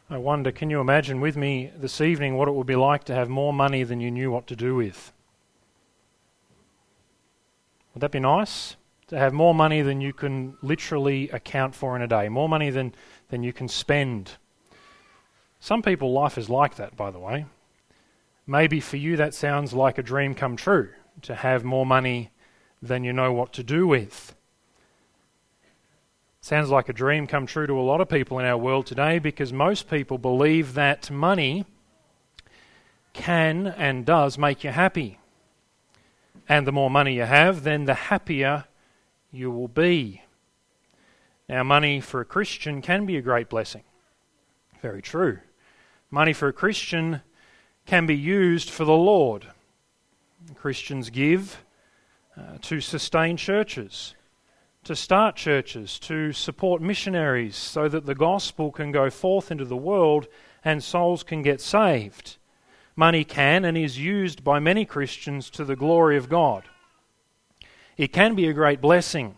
I wonder, can you imagine with me this evening what it would be like to have more money than you knew what to do with? Would that be nice? To have more money than you can literally account for in a day, more money than you can spend. Some people, life is like that, by the way. Maybe for you that sounds like a dream come true, to have more money than you know what to do with. Sounds like a dream come true to a lot of people in our world today, because most people believe that money can and does make you happy. And the more money you have, then the happier you will be. Now, money for a Christian can be a great blessing. Very true. Money for a Christian can be used for the Lord. Christians give to sustain churches, to start churches, to support missionaries so that the gospel can go forth into the world and souls can get saved. Money can and is used by many Christians to the glory of God. It can be a great blessing,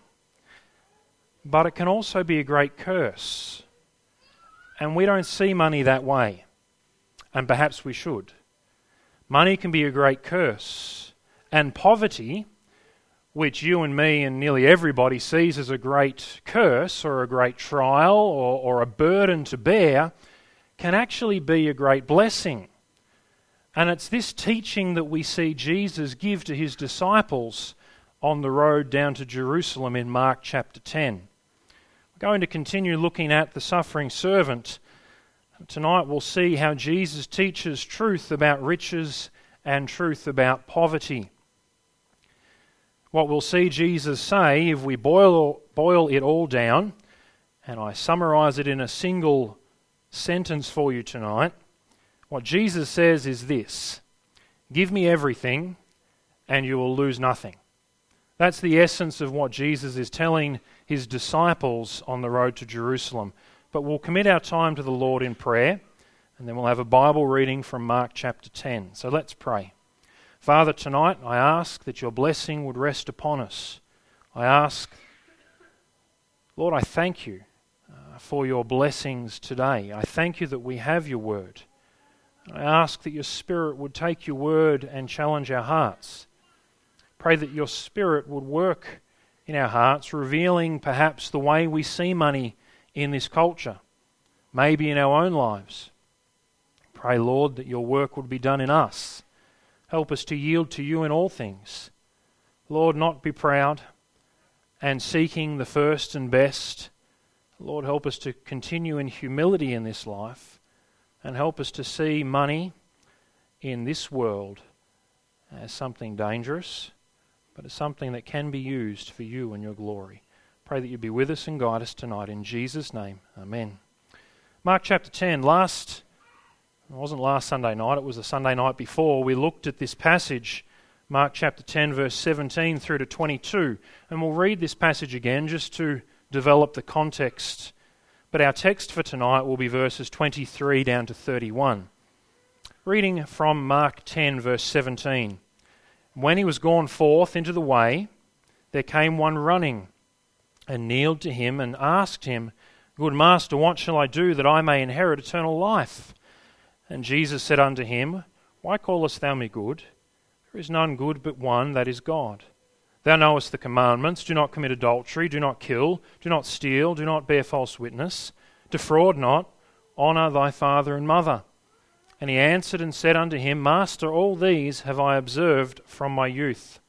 but it can also be a great curse. And we don't see money that way, and perhaps we should. Money can be a great curse, and poverty, which you and me and nearly everybody sees as a great curse or a great trial or a burden to bear, can actually be a great blessing. And it's this teaching that we see Jesus give to his disciples on the road down to Jerusalem in Mark chapter 10. We're going to continue looking at the suffering servant. Tonight we'll see how Jesus teaches truth about riches and truth about poverty. What we'll see Jesus say, if we boil it all down, and I summarize it in a single sentence for you tonight, what Jesus says is this: give me everything and you will lose nothing. That's the essence of what Jesus is telling his disciples on the road to Jerusalem. But we'll commit our time to the Lord in prayer, and then we'll have a Bible reading from Mark chapter 10. So let's pray. Father, tonight I ask that your blessing would rest upon us. I ask, Lord, I thank you for your blessings today. I thank you that we have your word. I ask that your Spirit would take your word and challenge our hearts. Pray that your Spirit would work in our hearts, revealing perhaps the way we see money in this culture, maybe in our own lives. Pray, Lord, that your work would be done in us. Help us to yield to you in all things. Lord, not be proud and seeking the first and best. Lord, help us to continue in humility in this life, and help us to see money in this world as something dangerous, but as something that can be used for you and your glory. Pray that you be with us and guide us tonight. In Jesus' name, amen. Mark chapter 10. It wasn't last Sunday night, it was the Sunday night before. We looked at this passage, Mark chapter 10, verse 17 through to 22. And we'll read this passage again just to develop the context. But our text for tonight will be verses 23 down to 31. Reading from Mark 10, verse 17. When he was gone forth into the way, there came one running, and kneeled to him, and asked him, Good master, what shall I do that I may inherit eternal life? And Jesus said unto him, Why callest thou me good? There is none good but one, that is God. Thou knowest the commandments: do not commit adultery, do not kill, do not steal, do not bear false witness, defraud not, honour thy father and mother. And he answered and said unto him, Master, all these have I observed from my youth.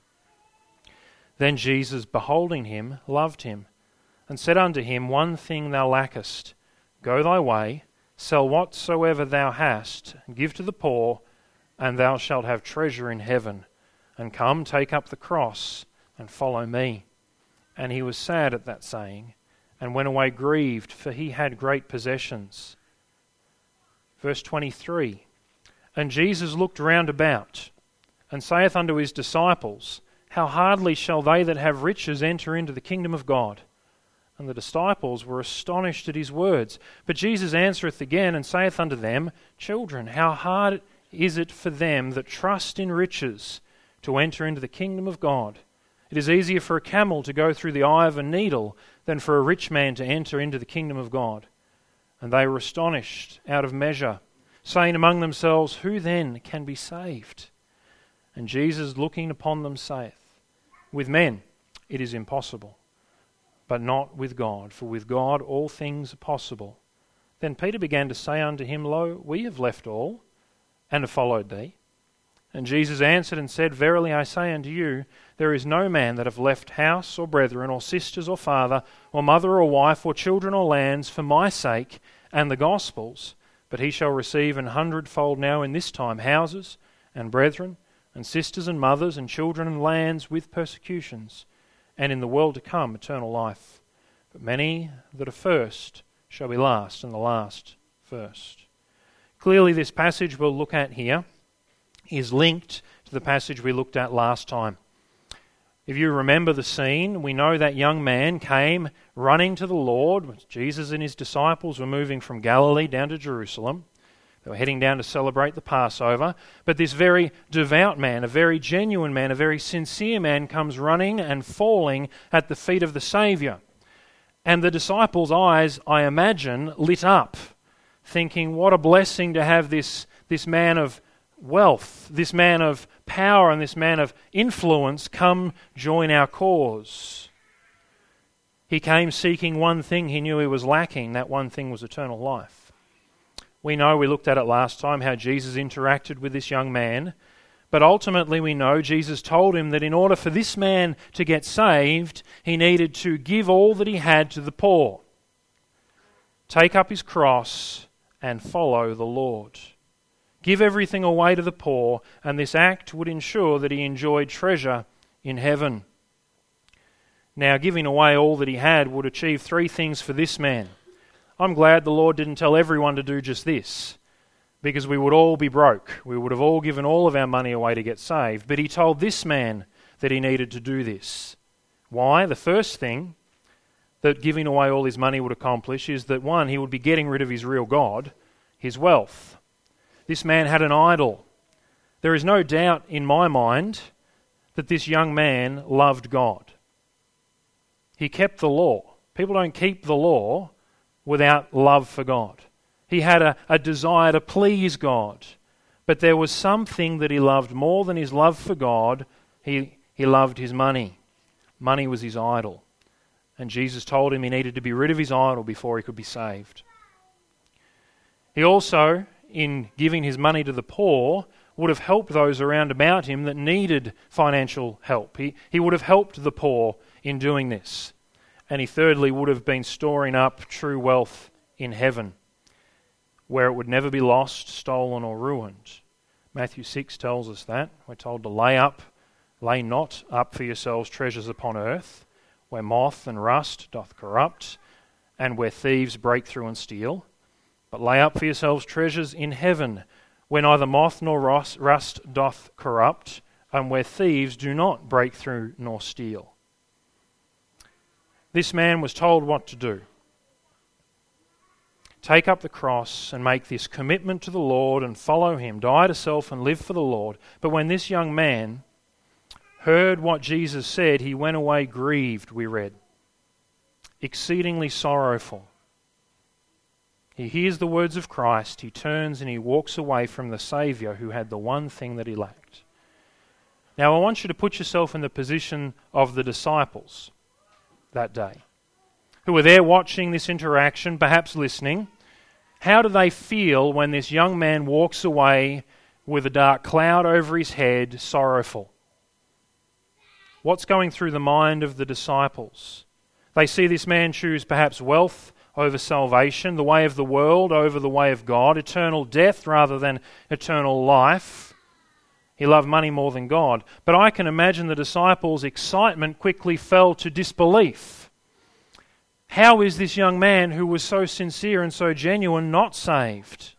Then Jesus, beholding him, loved him, and said unto him, One thing thou lackest. Go thy way, sell whatsoever thou hast, and give to the poor, and thou shalt have treasure in heaven. And come, take up the cross, and follow me. And he was sad at that saying, and went away grieved, for he had great possessions. Verse 23. And Jesus looked round about, and saith unto his disciples, How hardly shall they that have riches enter into the kingdom of God? And the disciples were astonished at his words. But Jesus answereth again, and saith unto them, Children, how hard is it for them that trust in riches to enter into the kingdom of God? It is easier for a camel to go through the eye of a needle than for a rich man to enter into the kingdom of God. And they were astonished out of measure, saying among themselves, Who then can be saved? And Jesus, looking upon them, saith, With men it is impossible, but not with God, for with God all things are possible. Then Peter began to say unto him, Lo, we have left all, and have followed thee. And Jesus answered and said, Verily I say unto you, there is no man that hath left house or brethren or sisters or father or mother or wife or children or lands for my sake and the gospel's, but he shall receive 100-fold now in this time houses and brethren and sisters and mothers and children and lands with persecutions, and in the world to come eternal life. But many that are first shall be last, and the last first. Clearly this passage we'll look at here is linked to the passage we looked at last time. If you remember the scene, we know that young man came running to the Lord. Jesus and his disciples were moving from Galilee down to Jerusalem. They were heading down to celebrate the Passover. But this very devout man, a very genuine man, a very sincere man comes running and falling at the feet of the Saviour. And the disciples' eyes, I imagine, lit up, thinking, what a blessing to have this man of wealth, this man of power and this man of influence come join our cause. He came seeking one thing he knew he was lacking. That one thing was eternal life. We know, we looked at it last time, how Jesus interacted with this young man. But ultimately we know Jesus told him that in order for this man to get saved, he needed to give all that he had to the poor, take up his cross and follow the Lord. Give everything away to the poor, and this act would ensure that he enjoyed treasure in heaven. Now, giving away all that he had would achieve three things for this man. I'm glad the Lord didn't tell everyone to do just this, because we would all be broke. We would have all given all of our money away to get saved. But he told this man that he needed to do this. Why? The first thing that giving away all his money would accomplish is that, one, he would be getting rid of his real God, his wealth. This man had an idol. There is no doubt in my mind that this young man loved God. He kept the law. People don't keep the law without love for God. He had a desire to please God. But there was something that he loved more than his love for God. He loved his money. Money was his idol. And Jesus told him he needed to be rid of his idol before he could be saved. He also, in giving his money to the poor, would have helped those around about him that needed financial help. He would have helped the poor in doing this. And he thirdly would have been storing up true wealth in heaven, where it would never be lost, stolen or ruined. Matthew 6 tells us that. We're told to lay not up for yourselves treasures upon earth, where moth and rust doth corrupt, and where thieves break through and steal. But lay up for yourselves treasures in heaven, where neither moth nor rust doth corrupt, and where thieves do not break through nor steal. This man was told what to do. Take up the cross and make this commitment to the Lord and follow him. Die to self and live for the Lord. But when this young man heard what Jesus said, he went away grieved, we read, exceedingly sorrowful. He hears the words of Christ, he turns and he walks away from the Saviour who had the one thing that he lacked. Now I want you to put yourself in the position of the disciples that day, who were there watching this interaction, perhaps listening. How do they feel when this young man walks away with a dark cloud over his head, sorrowful? What's going through the mind of the disciples? They see this man choose perhaps wealth over salvation, the way of the world over the way of God, eternal death rather than eternal life. He loved money more than God. But I can imagine the disciples' excitement quickly fell to disbelief. How is this young man who was so sincere and so genuine not saved?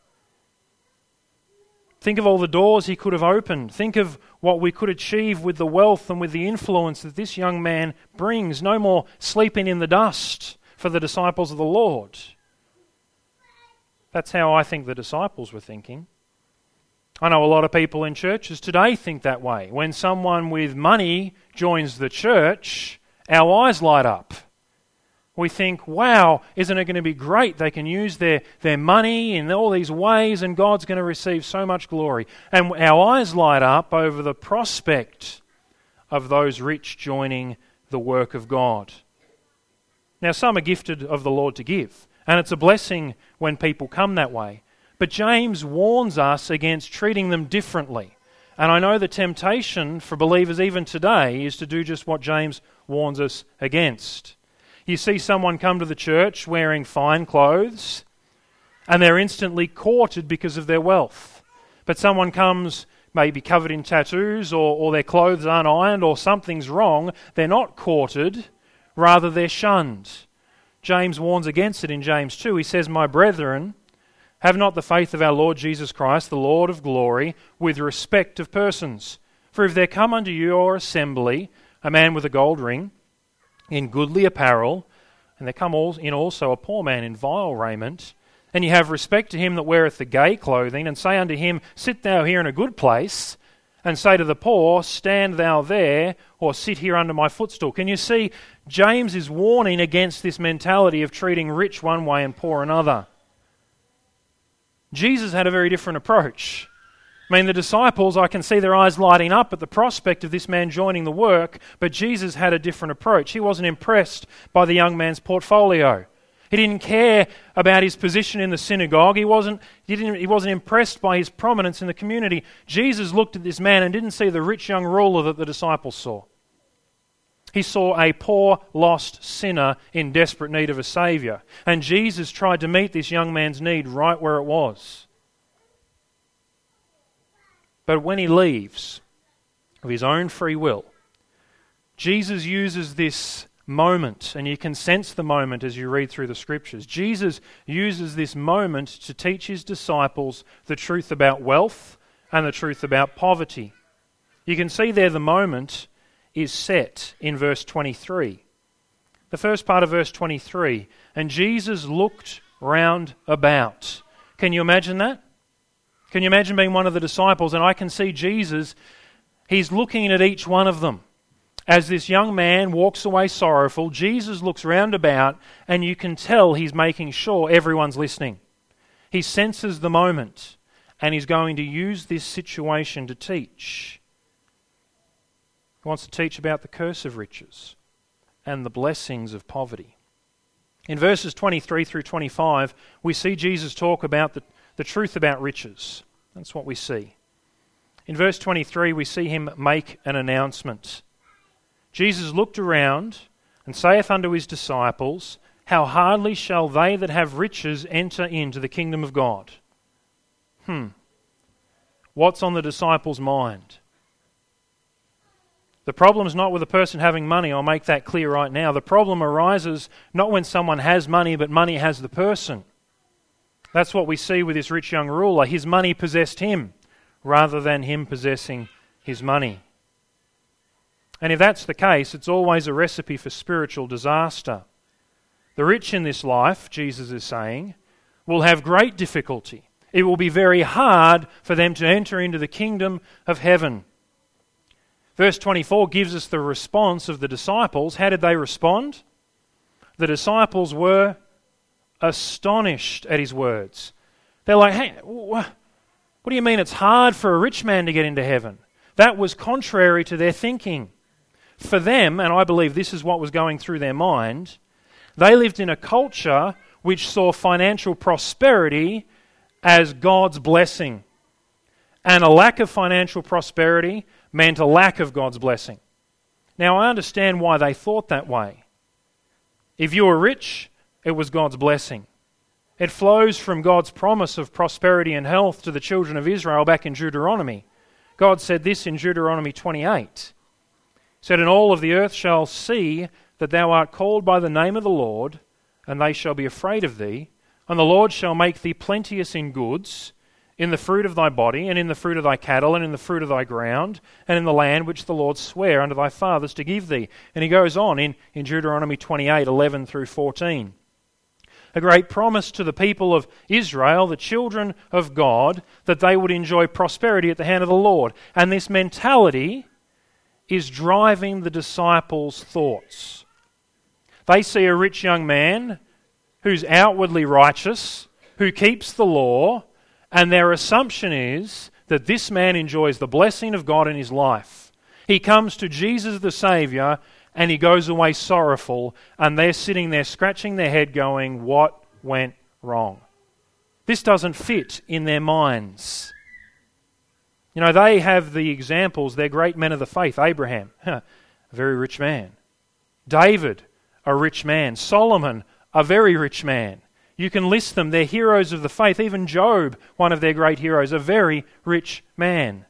Think of all the doors he could have opened. Think of what we could achieve with the wealth and with the influence that this young man brings. No more sleeping in the dust for the disciples of the Lord. That's how I think the disciples were thinking. I know a lot of people in churches today think that way. When someone with money joins the church, our eyes light up. We think, wow, isn't it going to be great? They can use their money in all these ways and God's going to receive so much glory. And our eyes light up over the prospect of those rich joining the work of God. Now, some are gifted of the Lord to give, and it's a blessing when people come that way. But James warns us against treating them differently. And I know the temptation for believers even today is to do just what James warns us against. You see someone come to the church wearing fine clothes, and they're instantly courted because of their wealth. But someone comes maybe covered in tattoos, or their clothes aren't ironed, or something's wrong, they're not courted, rather they're shunned. James warns against it in James 2. He says, "My brethren, have not the faith of our Lord Jesus Christ, the Lord of glory, with respect of persons. For if there come unto your assembly a man with a gold ring, in goodly apparel, and there come in also a poor man in vile raiment, and ye have respect to him that weareth the gay clothing, and say unto him, Sit thou here in a good place, and say to the poor, Stand thou there, or sit here under my footstool." Can you see, James is warning against this mentality of treating rich one way and poor another. Jesus had a very different approach. I mean, the disciples, I can see their eyes lighting up at the prospect of this man joining the work, but Jesus had a different approach. He wasn't impressed by the young man's portfolio. He didn't care about his position in the synagogue. He wasn't impressed by his prominence in the community. Jesus looked at this man and didn't see the rich young ruler that the disciples saw. He saw a poor, lost sinner in desperate need of a Saviour. And Jesus tried to meet this young man's need right where it was. But when he leaves, of his own free will, Jesus uses this moment, and you can sense the moment as you read through the Scriptures. Jesus uses this moment to teach his disciples the truth about wealth and the truth about poverty. You can see there the moment is set in verse 23. The first part of verse 23, "And Jesus looked round about." Can you imagine that? Can you imagine being one of the disciples? And I can see Jesus, he's looking at each one of them. As this young man walks away sorrowful, Jesus looks round about, and you can tell he's making sure everyone's listening. He senses the moment, and he's going to use this situation to teach. He wants to teach about the curse of riches and the blessings of poverty. In verses 23 through 25, we see Jesus talk about the truth about riches. That's what we see. In verse 23, we see him make an announcement. Jesus looked around and saith unto his disciples, How hardly shall they that have riches enter into the kingdom of God? What's on the disciples' mind? The problem's not with a person having money, I'll make that clear right now. The problem arises not when someone has money, but money has the person. That's what we see with this rich young ruler. His money possessed him, rather than him possessing his money. And if that's the case, it's always a recipe for spiritual disaster. The rich in this life, Jesus is saying, will have great difficulty. It will be very hard for them to enter into the kingdom of heaven. Verse 24 gives us the response of the disciples. How did they respond? The disciples were astonished at his words. They're like, hey, what do you mean it's hard for a rich man to get into heaven? That was contrary to their thinking. For them, and I believe this is what was going through their mind, they lived in a culture which saw financial prosperity as God's blessing. And a lack of financial prosperity meant a lack of God's blessing. Now, I understand why they thought that way. If you were rich, it was God's blessing. It flows from God's promise of prosperity and health to the children of Israel back in Deuteronomy. God said this in Deuteronomy 28. He said, And all of the earth shall see that thou art called by the name of the Lord, and they shall be afraid of thee. And the Lord shall make thee plenteous in goods, in the fruit of thy body, and in the fruit of thy cattle, and in the fruit of thy ground, and in the land which the Lord sware unto thy fathers to give thee. And he goes on in Deuteronomy 28, 11 through 14. A great promise to the people of Israel, the children of God, that they would enjoy prosperity at the hand of the Lord. And this mentality is driving the disciples' thoughts. They see a rich young man who's outwardly righteous, who keeps the law, and their assumption is that this man enjoys the blessing of God in his life. He comes to Jesus the Saviour and he goes away sorrowful, and they're sitting there scratching their head going, what went wrong? This doesn't fit in their minds. You know, they have the examples, they're great men of the faith. Abraham, a very rich man. David, a rich man. Solomon, a very rich man. You can list them, they're heroes of the faith. Even Job, one of their great heroes, a very rich man.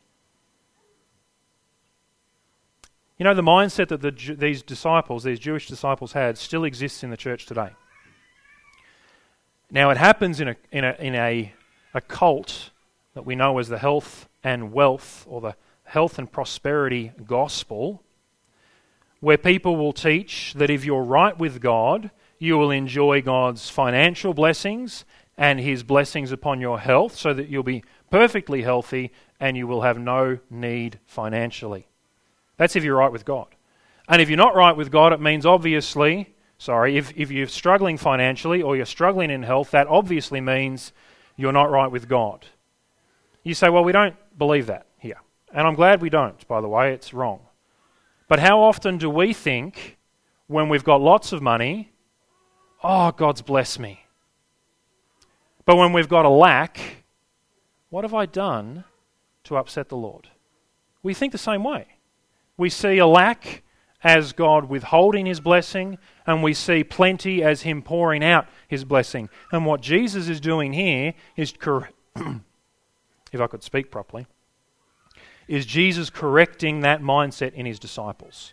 You know, the mindset that these Jewish disciples had, still exists in the church today. Now, it happens in a cult that we know as the health and wealth, or the health and prosperity gospel, where people will teach that if you're right with God, you will enjoy God's financial blessings and His blessings upon your health, so that you'll be perfectly healthy and you will have no need financially. That's if you're right with God. And if you're not right with God, it means obviously, if you're struggling financially or you're struggling in health, that obviously means you're not right with God. You say, well, we don't believe that here. And I'm glad we don't, by the way, it's wrong. But how often do we think, when we've got lots of money, oh, God's blessed me. But when we've got a lack, what have I done to upset the Lord? We think the same way. We see a lack as God withholding His blessing, and we see plenty as Him pouring out His blessing. And what Jesus is doing here is, if I could speak properly, is Jesus correcting that mindset in His disciples.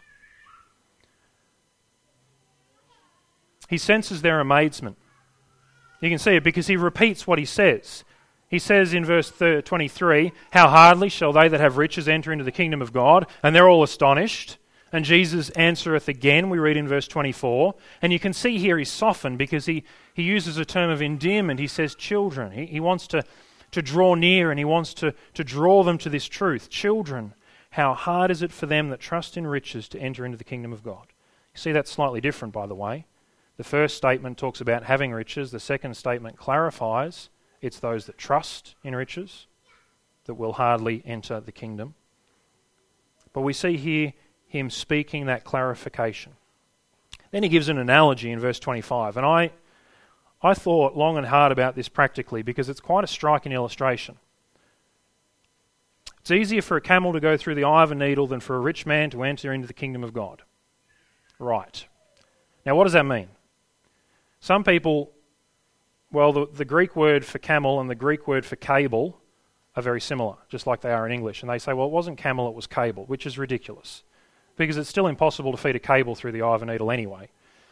He senses their amazement. You can see it because He repeats what He says. He says in verse 23, how hardly shall they that have riches enter into the kingdom of God? And they're all astonished. And Jesus answereth again, we read in verse 24. And you can see here He's softened because he uses a term of endearment. He says children. He wants to draw near, and He wants to draw them to this truth. Children, how hard is it for them that trust in riches to enter into the kingdom of God? You see, that's slightly different, by the way. The first statement talks about having riches. The second statement clarifies it's those that trust in riches that will hardly enter the kingdom. But we see here Him speaking that clarification. Then He gives an analogy in verse 25. And I thought long and hard about this practically because it's quite a striking illustration. It's easier for a camel to go through the eye of a needle than for a rich man to enter into the kingdom of God. Right. Now, what does that mean? Some people, well, the Greek word for camel and the Greek word for cable are very similar, just like they are in English. And they say, well, it wasn't camel, it was cable, which is ridiculous, because it's still impossible to feed a cable through the eye of a needle anyway.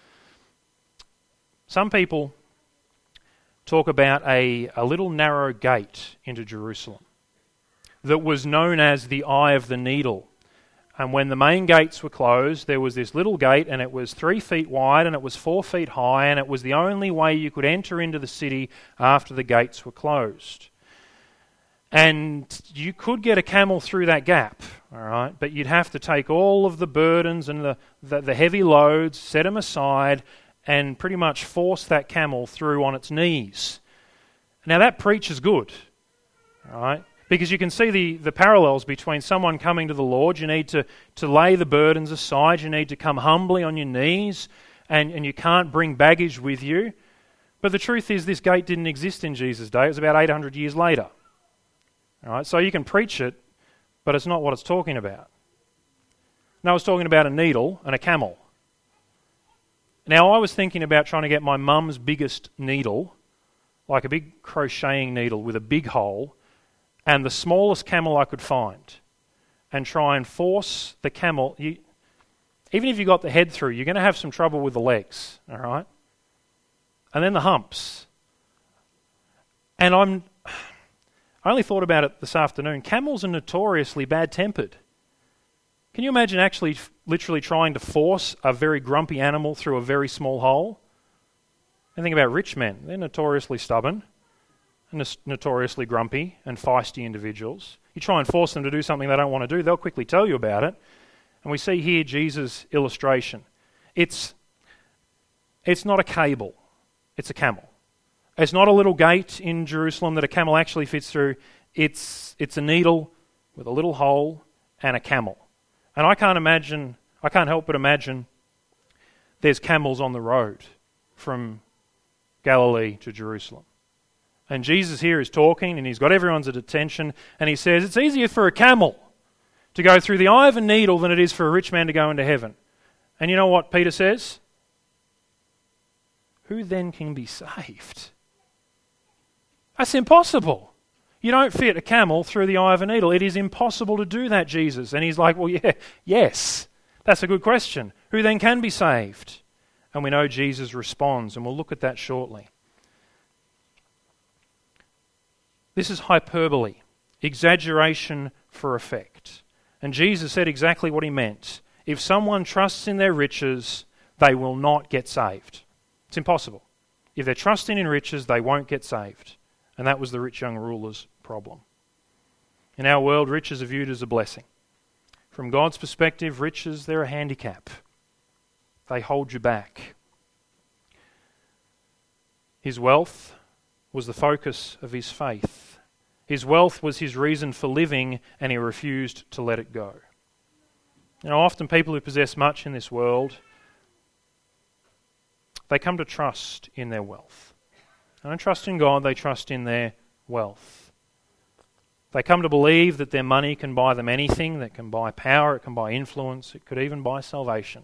Some people talk about a little narrow gate into Jerusalem that was known as the Eye of the Needle. And when the main gates were closed, there was this little gate, and it was 3 feet wide and it was 4 feet high, and it was the only way you could enter into the city after the gates were closed. And you could get a camel through that gap, all right, but you'd have to take all of the burdens and the heavy loads, set them aside, and pretty much force that camel through on its knees. Now that preaches good, all right? Because you can see the parallels between someone coming to the Lord. You need to lay the burdens aside. You need to come humbly on your knees, and you can't bring baggage with you. But the truth is, this gate didn't exist in Jesus' day. It was about 800 years later. All right, so you can preach it, but it's not what it's talking about. No, it's talking about a needle and a camel. Now, I was thinking about trying to get my mum's biggest needle, like a big crocheting needle with a big hole, and the smallest camel I could find, and try and force the camel. Even if you got the head through, you're going to have some trouble with the legs, all right? And then the humps. And I only thought about it this afternoon. Camels are notoriously bad-tempered. Can you imagine actually literally trying to force a very grumpy animal through a very small hole? And think about rich men. They're notoriously stubborn and notoriously grumpy and feisty individuals. You try and force them to do something they don't want to do, they'll quickly tell you about it. And we see here Jesus' illustration. It's It's not a cable, it's a camel. It's not a little gate in Jerusalem that a camel actually fits through. It's a needle with a little hole and a camel. And I can't help but imagine there's camels on the road from Galilee to Jerusalem. And Jesus here is talking and he's got everyone's attention and he says, it's easier for a camel to go through the eye of a needle than it is for a rich man to go into heaven. And you know what Peter says? Who then can be saved? That's impossible. You don't fit a camel through the eye of a needle. It is impossible to do that, Jesus. And he's like, well, yes, that's a good question. Who then can be saved? And we know Jesus responds, and we'll look at that shortly. This is hyperbole, exaggeration for effect. And Jesus said exactly what he meant. If someone trusts in their riches, they will not get saved. It's impossible. If they're trusting in riches, they won't get saved. And that was the rich young ruler's problem. In our world, riches are viewed as a blessing. From God's perspective, riches, they're a handicap. They hold you back. His wealth was the focus of his faith. His wealth was his reason for living, and he refused to let it go. You know, often people who possess much in this world, they come to trust in their wealth. They don't trust in God, they trust in their wealth. They come to believe that their money can buy them anything, that can buy power, it can buy influence, it could even buy salvation.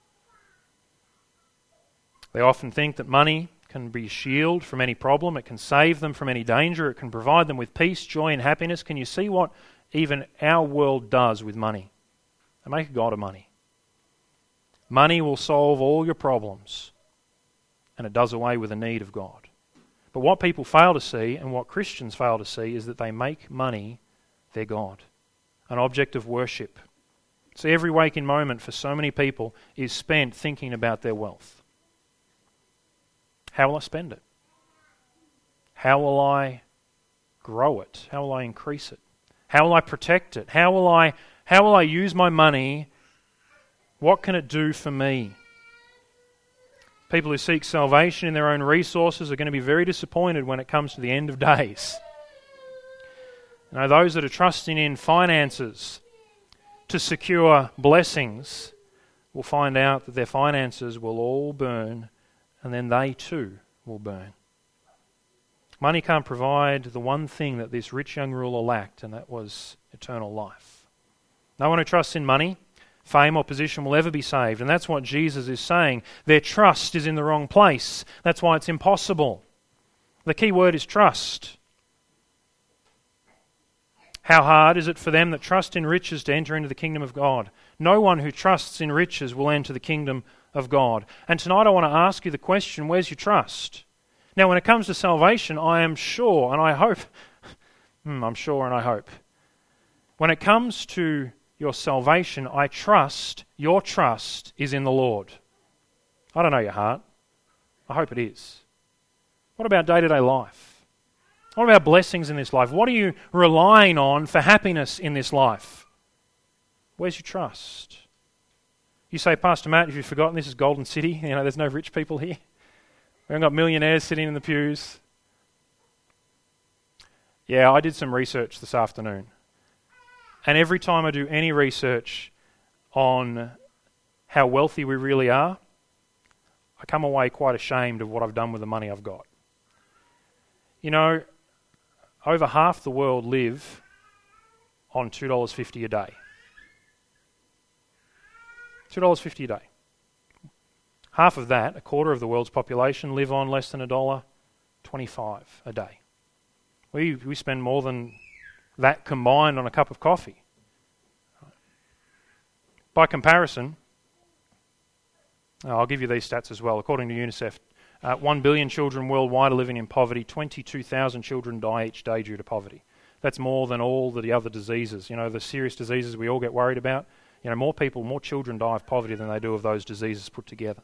They often think that money can be a shield from any problem, it can save them from any danger, it can provide them with peace, joy and happiness. Can you see what even our world does with money? They make a god of money. Money will solve all your problems, and it does away with the need of God. But what people fail to see, and what Christians fail to see, is that they make money their God, an object of worship. So every waking moment for so many people is spent thinking about their wealth. How will I spend it? How will I grow it? How will I increase it? How will I protect it? How will I use my money? What can it do for me? People who seek salvation in their own resources are going to be very disappointed when it comes to the end of days. You know, those that are trusting in finances to secure blessings will find out that their finances will all burn, and then they too will burn. Money can't provide the one thing that this rich young ruler lacked, and that was eternal life. No one who trusts in money, fame or position will ever be saved. And that's what Jesus is saying. Their trust is in the wrong place. That's why it's impossible. The key word is trust. How hard is it for them that trust in riches to enter into the kingdom of God? No one who trusts in riches will enter the kingdom of God. And tonight I want to ask you the question, where's your trust? Now when it comes to salvation, I am sure and I hope, I'm sure and I hope. When it comes to your salvation, I trust your trust is in the Lord. I don't know your heart. I hope it is. What about day-to-day life? What about blessings in this life? What are you relying on for happiness in this life? Where's your trust? You say, Pastor Matt, if you've forgotten, this is Golden City. You know, there's no rich people here. We haven't got millionaires sitting in the pews. Yeah, I did some research this afternoon. And every time I do any research on how wealthy we really are, I come away quite ashamed of what I've done with the money I've got. You know, over half the world live on $2.50 a day. $2.50 a day. Half of that, a quarter of the world's population, live on less than $1.25 a day. We spend more than that combined on a cup of coffee. By comparison, I'll give you these stats as well. According to UNICEF, 1 billion children worldwide are living in poverty. 22,000 children die each day due to poverty. That's more than all the other diseases. You know, the serious diseases we all get worried about. You know, more children die of poverty than they do of those diseases put together.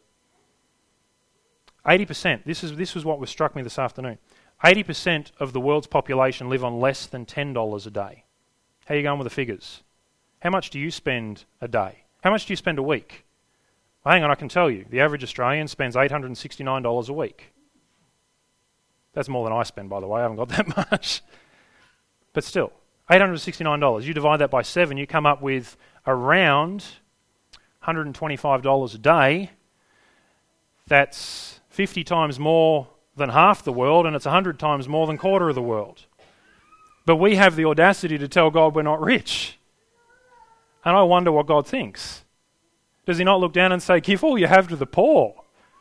80%, this was what struck me this afternoon. 80% of the world's population live on less than $10 a day. How are you going with the figures? How much do you spend a day? How much do you spend a week? Well, hang on, I can tell you, the average Australian spends $869 a week. That's more than I spend, by the way. I haven't got that much. But still, $869. You divide that by 7, you come up with around $125 a day. That's 50 times more than half the world, and it's 100 times more than quarter of the world. But we have the audacity to tell God we're not rich. And I wonder what God thinks. Does he not look down and say, give all you have to the poor?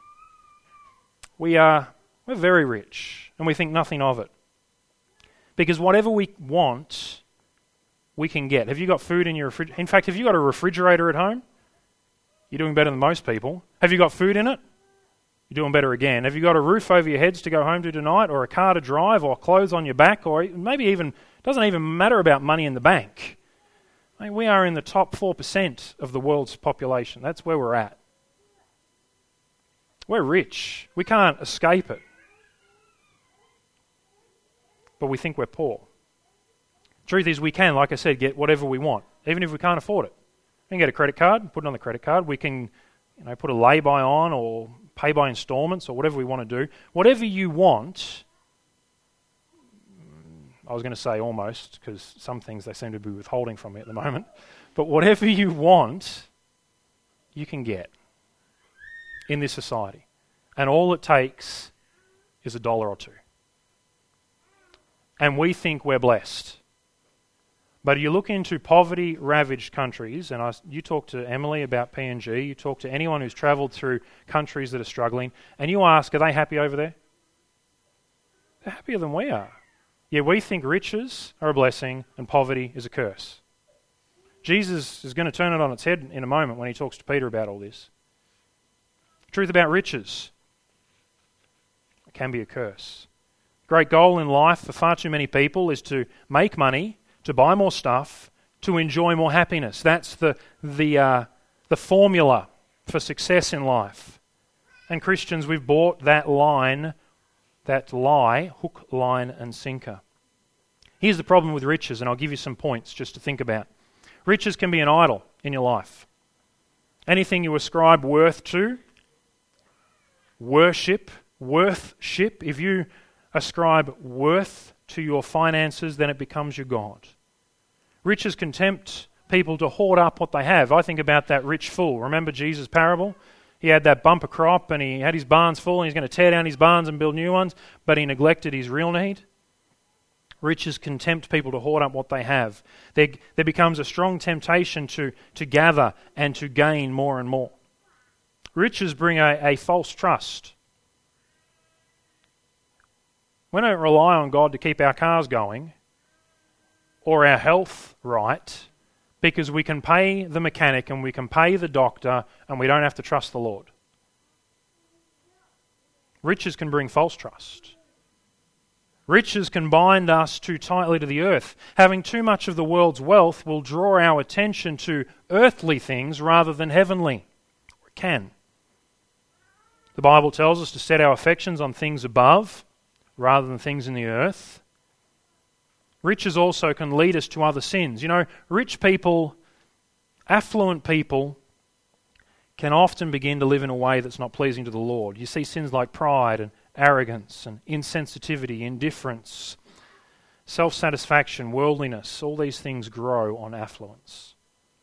We're very rich, and we think nothing of it. Because whatever we want, we can get. Have you got food in your refrigerator? In fact, have you got a refrigerator at home? You're doing better than most people. Have you got food in it? You're doing better again. Have you got a roof over your heads to go home to tonight, or a car to drive, or clothes on your back, or maybe even, doesn't even matter about money in the bank. I mean, we are in the top 4% of the world's population. That's where we're at. We're rich. We can't escape it. But we think we're poor. Truth is, we can, like I said, get whatever we want, even if we can't afford it. We can get a credit card, put it on the credit card. We can, put a lay-by on or pay by installments or whatever we want to do. Whatever you want, I was going to say almost, because some things they seem to be withholding from me at the moment, but whatever you want, you can get in this society. And all it takes is $1 or $2. And we think we're blessed. But you look into poverty-ravaged countries, and you talk to Emily about PNG, you talk to anyone who's travelled through countries that are struggling, and you ask, are they happy over there? They're happier than we are. Yet we think riches are a blessing and poverty is a curse. Jesus is going to turn it on its head in a moment when he talks to Peter about all this. Truth about riches, it can be a curse. Great goal in life for far too many people is to make money, to buy more stuff, to enjoy more happiness. That's the formula for success in life. And Christians, we've bought that lie, hook, line and sinker. Here's the problem with riches, and I'll give you some points just to think about. Riches can be an idol in your life. Anything you ascribe worth to, worship, if you ascribe worth to your finances, then it becomes your God. Riches can tempt people to hoard up what they have. I think about that rich fool. Remember Jesus' parable? He had that bumper crop and he had his barns full and he's going to tear down his barns and build new ones, but he neglected his real need. Riches can tempt people to hoard up what they have. There becomes a strong temptation to gather and to gain more and more. Riches bring a false trust. We don't rely on God to keep our cars going or our health right because we can pay the mechanic and we can pay the doctor and we don't have to trust the Lord. Riches can bring false trust. Riches can bind us too tightly to the earth. Having too much of the world's wealth will draw our attention to earthly things rather than heavenly. Or it can. The Bible tells us to set our affections on things above rather than things in the earth. Riches also can lead us to other sins. Rich people, affluent people, can often begin to live in a way that's not pleasing to the Lord. You see sins like pride and arrogance and insensitivity, indifference, self-satisfaction, worldliness. All these things grow on affluence.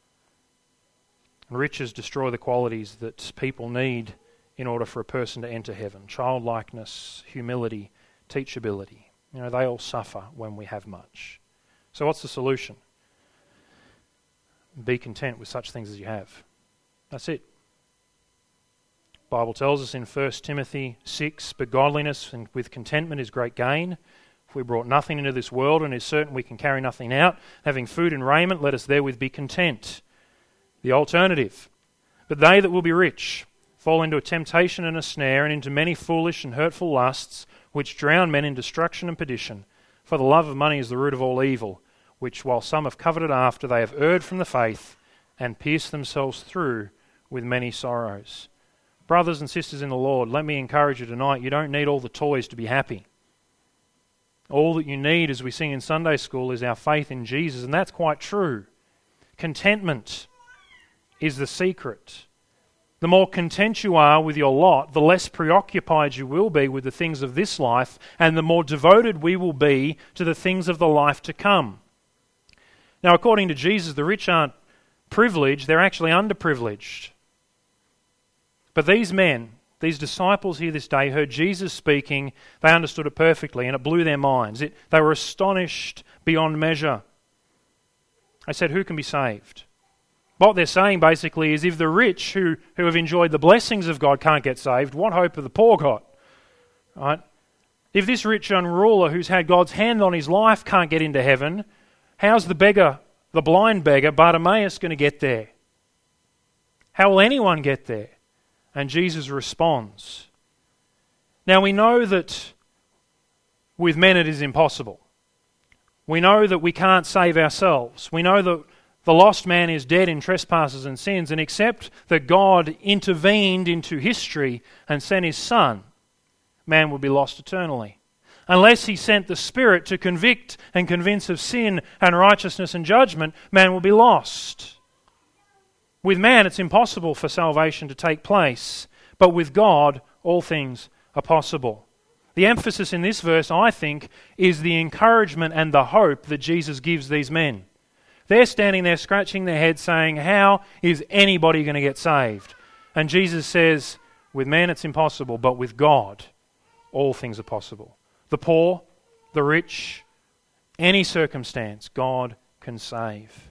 And riches destroy the qualities that people need in order for a person to enter heaven. Childlikeness, humility, teachability. They all suffer when we have much. So what's the solution? Be content with such things as you have. That's it. The Bible tells us in 1 Timothy 6, but godliness and with contentment is great gain. If we brought nothing into this world and is certain we can carry nothing out, having food and raiment, let us therewith be content. The alternative. But they that will be rich fall into a temptation and a snare and into many foolish and hurtful lusts, which drown men in destruction and perdition. For the love of money is the root of all evil, which while some have coveted after, they have erred from the faith and pierced themselves through with many sorrows. Brothers and sisters in the Lord, let me encourage you tonight, you don't need all the toys to be happy. All that you need, as we sing in Sunday school, is our faith in Jesus, and that's quite true. Contentment is the secret. the more content you are with your lot, the less preoccupied you will be with the things of this life, and the more devoted we will be to the things of the life to come. Now, according to Jesus, the rich aren't privileged, they're actually underprivileged. But these men, these disciples here this day, heard Jesus speaking, they understood it perfectly, and it blew their minds. They were astonished beyond measure. They said, who can be saved? What they're saying basically is, if the rich who have enjoyed the blessings of God can't get saved, what hope have the poor got? Right? If this rich young ruler who's had God's hand on his life can't get into heaven, how's the beggar, the blind beggar, Bartimaeus, going to get there? How will anyone get there? And Jesus responds. Now we know that with men it is impossible. We know that we can't save ourselves. We know that the lost man is dead in trespasses and sins, and except that God intervened into history and sent his Son, man would be lost eternally. Unless he sent the Spirit to convict and convince of sin and righteousness and judgment, man will be lost. With man, it's impossible for salvation to take place, but with God, all things are possible. The emphasis in this verse, I think, is the encouragement and the hope that Jesus gives these men. They're standing there scratching their heads saying, how is anybody going to get saved? And Jesus says, with man it's impossible, but with God, all things are possible. The poor, the rich, any circumstance, God can save.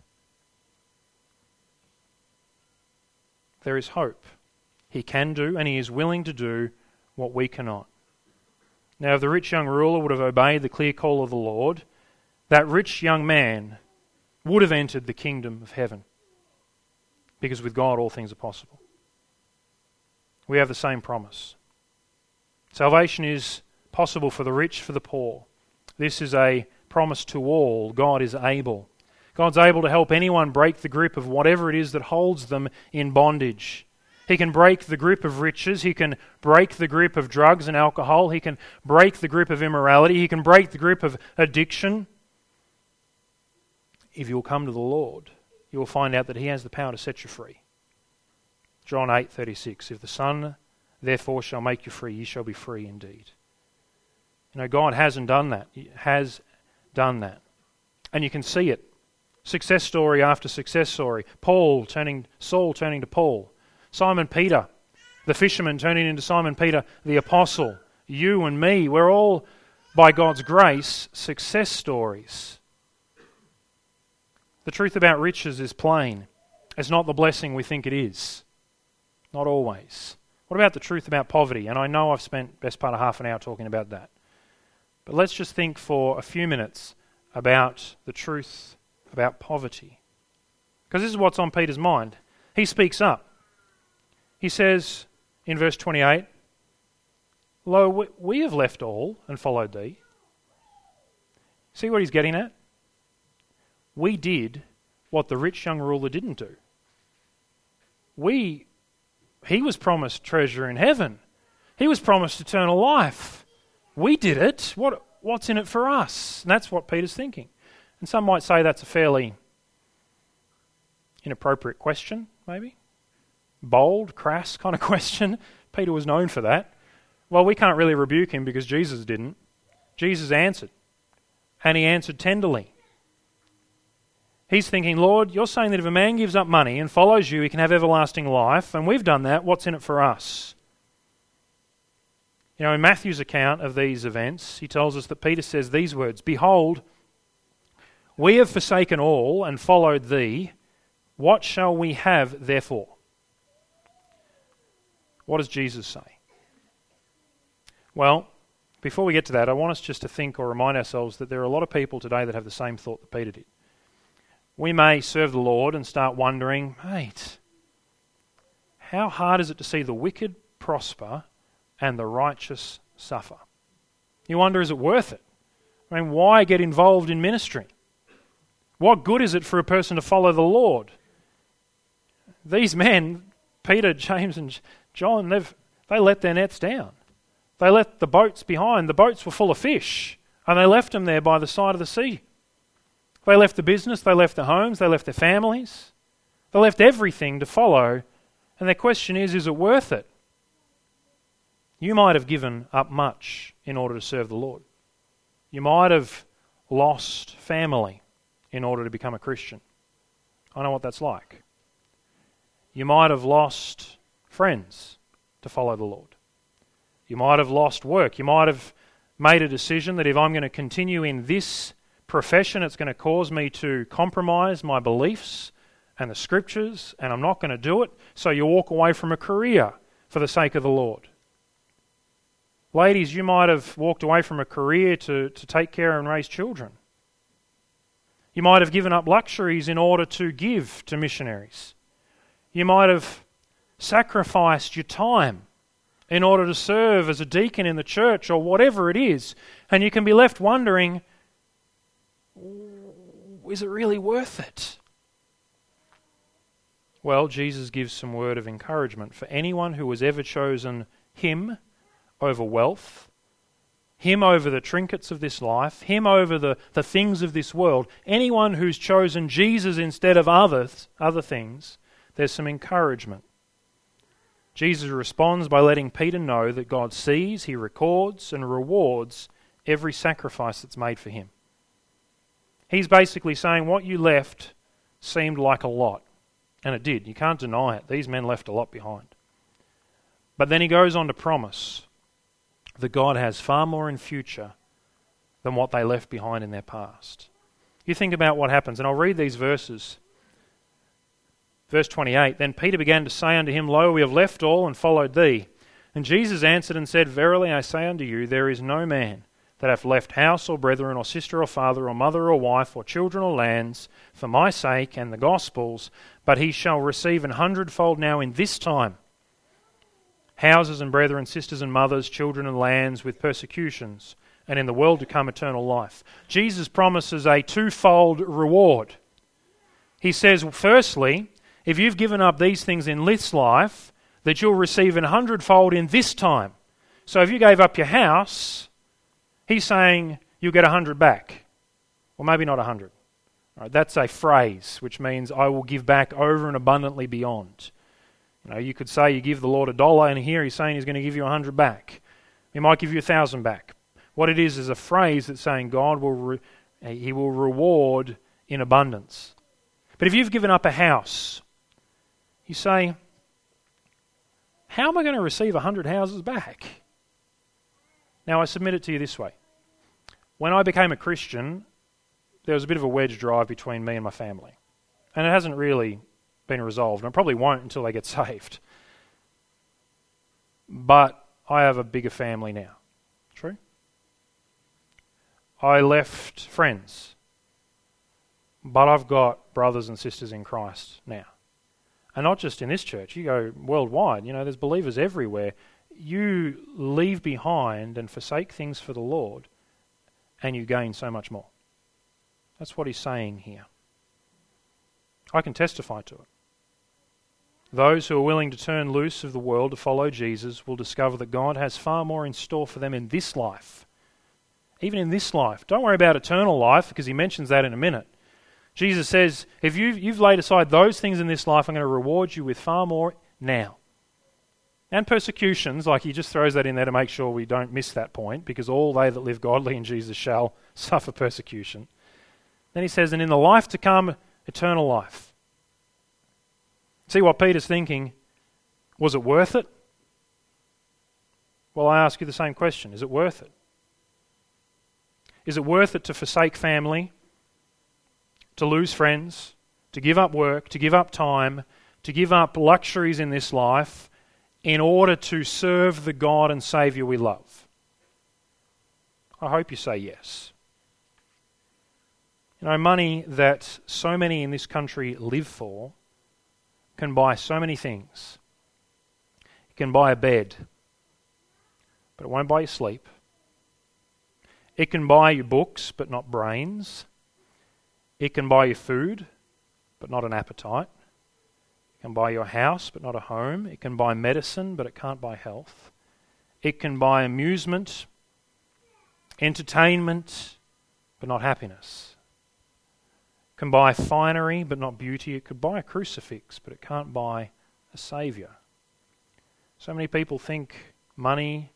There is hope. He can do, and he is willing to do what we cannot. Now, if the rich young ruler would have obeyed the clear call of the Lord, that rich young man would have entered the kingdom of heaven. Because with God all things are possible. We have the same promise. Salvation is possible for the rich, for the poor. This is a promise to all. God is able. God's able to help anyone break the grip of whatever it is that holds them in bondage. He can break the grip of riches. He can break the grip of drugs and alcohol. He can break the grip of immorality. He can break the grip of addiction. If you will come to the Lord, you will find out that he has the power to set you free. John 8:36, if the Son therefore shall make you free, ye shall be free indeed. You know, God hasn't done that. He has done that. And you can see it. Success story after success story. Saul turning to Paul. Simon Peter, the fisherman turning into Simon Peter, the apostle. You and me, we're all, by God's grace, success stories. The truth about riches is plain. It's not the blessing we think it is. Not always. What about the truth about poverty? And I know I've spent best part of half an hour talking about that. But let's just think for a few minutes about the truth about poverty. Because this is what's on Peter's mind. He speaks up. He says in verse 28, Lo, we have left all and followed thee. See what he's getting at? We did what the rich young ruler didn't do. He was promised treasure in heaven. He was promised eternal life. We did it. What's in it for us? And that's what Peter's thinking. And some might say that's a fairly inappropriate question, maybe. Bold, crass kind of question. Peter was known for that. Well, we can't really rebuke him because Jesus didn't. Jesus answered. And he answered tenderly. He's thinking, Lord, you're saying that if a man gives up money and follows you, he can have everlasting life, and we've done that. What's in it for us? You know, in Matthew's account of these events, he tells us that Peter says these words, Behold, we have forsaken all and followed thee. What shall we have therefore? What does Jesus say? Well, before we get to that, I want us just to think or remind ourselves that there are a lot of people today that have the same thought that Peter did. We may serve the Lord and start wondering, mate, how hard is it to see the wicked prosper and the righteous suffer? You wonder, is it worth it? I mean, why get involved in ministry? What good is it for a person to follow the Lord? These men, Peter, James and John, they let their nets down. They left the boats behind. The boats were full of fish, and they left them there by the side of the sea. They left the business, they left their homes, they left their families. They left everything to follow And their question is it worth it? You might have given up much in order to serve the Lord. You might have lost family in order to become a Christian. I know what that's like. You might have lost friends to follow the Lord. You might have lost work. You might have made a decision that if I'm going to continue in this profession, it's going to cause me to compromise my beliefs and the Scriptures, and I'm not going to do it. So you walk away from a career for the sake of the Lord. Ladies, you might have walked away from a career to take care and raise children. You might have given up luxuries in order to give to missionaries. You might have sacrificed your time in order to serve as a deacon in the church or whatever it is. And you can be left wondering, is it really worth it? Well, Jesus gives some word of encouragement for anyone who has ever chosen Him over wealth, Him over the trinkets of this life, Him over the things of this world. Anyone who's chosen Jesus instead of other things, there's some encouragement. Jesus responds by letting Peter know that God sees, He records and rewards every sacrifice that's made for Him. He's basically saying what you left seemed like a lot. And it did. You can't deny it. These men left a lot behind. But then He goes on to promise that God has far more in future than what they left behind in their past. You think about what happens, and I'll read these verses. Verse 28, Then Peter began to say unto him, Lo, we have left all and followed thee. And Jesus answered and said, Verily I say unto you, there is no man that hath left house or brethren or sister or father or mother or wife or children or lands for my sake and the gospel's, but he shall receive 100-fold now in this time houses and brethren, sisters and mothers, children and lands with persecutions, and in the world to come eternal life. Jesus promises a 2-fold reward. He says, firstly, if you've given up these things in this life, that you'll receive 100-fold in this time. So if you gave up your house, He's saying you'll get 100 back. Or maybe not 100. All right, that's a phrase which means I will give back over and abundantly beyond. You could say you give the Lord $1, and here He's saying He's going to give you 100 back. He might give you 1,000 back. What it is a phrase that's saying God will He will reward in abundance. But if you've given up a house, you say, how am I going to receive 100 houses back? Now I submit it to you this way. When I became a Christian, there was a bit of a wedge drive between me and my family. And it hasn't really been resolved, and I probably won't until they get saved. But I have a bigger family now. True? I left friends, but I've got brothers and sisters in Christ now. And not just in this church, you go worldwide, there's believers everywhere. You leave behind and forsake things for the Lord, and you gain so much more. That's what He's saying here. I can testify to it. Those who are willing to turn loose of the world to follow Jesus will discover that God has far more in store for them in this life. Even in this life. Don't worry about eternal life, because He mentions that in a minute. Jesus says, if you've laid aside those things in this life, I'm going to reward you with far more now. And persecutions, like He just throws that in there to make sure we don't miss that point, because all they that live godly in Jesus shall suffer persecution. Then He says, and in the life to come, eternal life. See what Peter's thinking, was it worth it? Well, I ask you the same question, is it worth it? Is it worth it to forsake family, to lose friends, to give up work, to give up time, to give up luxuries in this life in order to serve the God and Saviour we love? I hope you say yes. Money that so many in this country live for can buy so many things. It can buy a bed, but it won't buy you sleep. It can buy you books, but not brains. It can buy you food, but not an appetite. It can buy you a house, but not a home. It can buy medicine, but it can't buy health. It can buy amusement, entertainment, but not happiness. It can buy finery, but not beauty. It could buy a crucifix, but it can't buy a saviour. So many people think money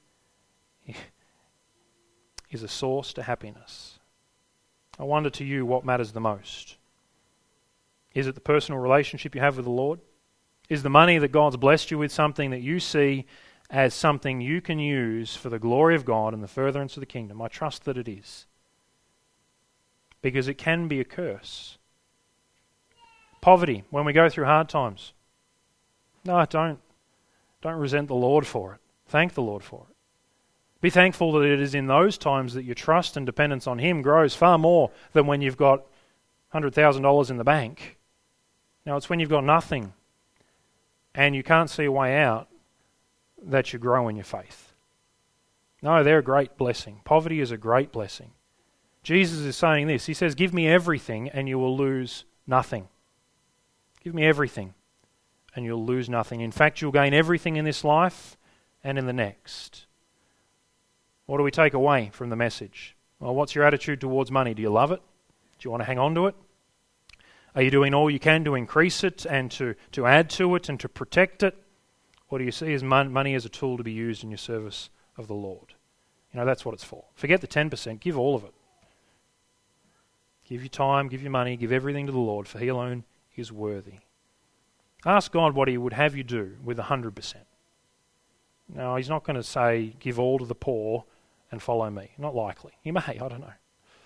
is a source to happiness. I wonder to you what matters the most. Is it the personal relationship you have with the Lord? Is the money that God's blessed you with something that you see as something you can use for the glory of God and the furtherance of the kingdom? I trust that it is. Because it can be a curse. Poverty, when we go through hard times. No, don't resent the Lord for it. Thank the Lord for it. Be thankful that it is in those times that your trust and dependence on Him grows far more than when you've got $100,000 in the bank. Now, it's when you've got nothing and you can't see a way out that you grow in your faith. No, they're a great blessing. Poverty is a great blessing. Jesus is saying this. He says, give me everything and you will lose nothing. Give me everything and you'll lose nothing. In fact, you'll gain everything in this life and in the next. What do we take away from the message? Well, what's your attitude towards money? Do you love it? Do you want to hang on to it? Are you doing all you can to increase it and to add to it and to protect it? Or do you see as money as a tool to be used in your service of the Lord? You know, that's what it's for. Forget the 10%, give all of it. Give your time, give your money, give everything to the Lord, for He alone is worthy. Ask God what He would have you do with 100%. No, He's not going to say, give all to the poor and follow me. Not likely. He may, I don't know.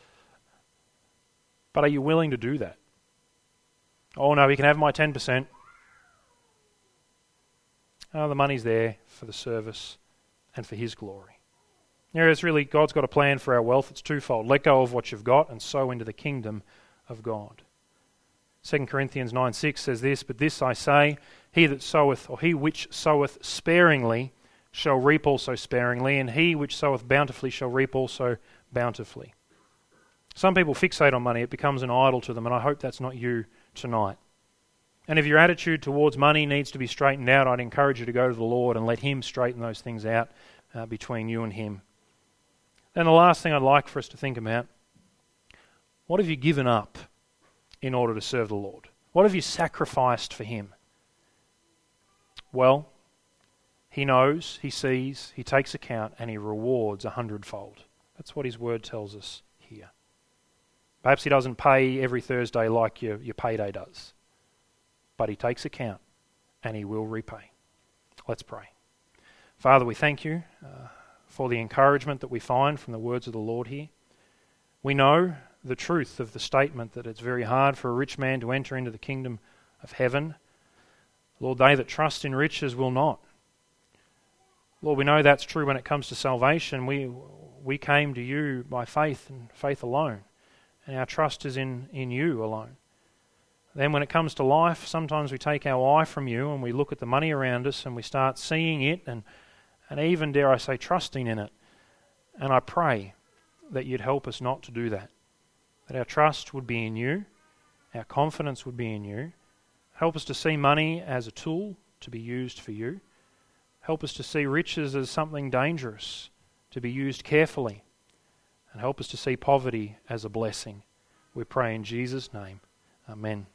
But are you willing to do that? Oh no, He can have my 10%. Oh, the money's there for the service and for His glory. Yeah, it's really, God's got a plan for our wealth. It's twofold. Let go of what you've got and sow into the kingdom of God. 2 Corinthians 9:6 says this, but this I say, he which soweth sparingly shall reap also sparingly, and he which soweth bountifully shall reap also bountifully. Some people fixate on money, it becomes an idol to them, and I hope that's not you tonight. And if your attitude towards money needs to be straightened out, I'd encourage you to go to the Lord and let Him straighten those things out between you and Him. And the last thing I'd like for us to think about, what have you given up in order to serve the Lord? What have you sacrificed for Him? Well, He knows, He sees, He takes account, and He rewards 100-fold. That's what His word tells us here. Perhaps He doesn't pay every Thursday like your payday does, but He takes account and He will repay. Let's pray. Father, we thank You for the encouragement that we find from the words of the Lord here. We know the truth of the statement that it's very hard for a rich man to enter into the kingdom of heaven. Lord, they that trust in riches will not. Lord, we know that's true when it comes to salvation. We came to You by faith and faith alone, and our trust is in You alone. Then when it comes to life, sometimes we take our eye from You and we look at the money around us and we start seeing it and even, dare I say, trusting in it. And I pray that You'd help us not to do that. That our trust would be in You, our confidence would be in You. Help us to see money as a tool to be used for You. Help us to see riches as something dangerous to be used carefully. And help us to see poverty as a blessing. We pray in Jesus' name. Amen.